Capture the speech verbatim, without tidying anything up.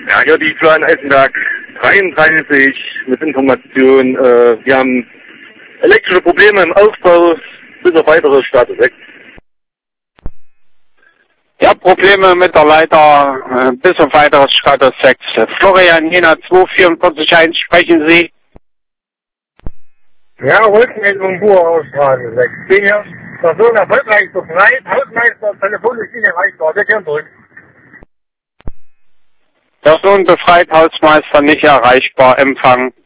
Ja, hier die Plan Eisenberg dreiunddreißig mit Information. Äh, wir haben elektrische Probleme im Aufbau, bis auf weiteres Status sechs. Ja, Probleme mit der Leiter, äh, bis auf weiteres Status sechs. Florian Jena zwei vier vier eins, sprechen Sie? Ja, Rückmeldung Buhausstraße sechs. Bin hier Person erfolgreich befreit, Hausmeister telefonisch nicht erreichbar, wir kehren zurück. Person befreit, Hausmeister nicht erreichbar, Empfang.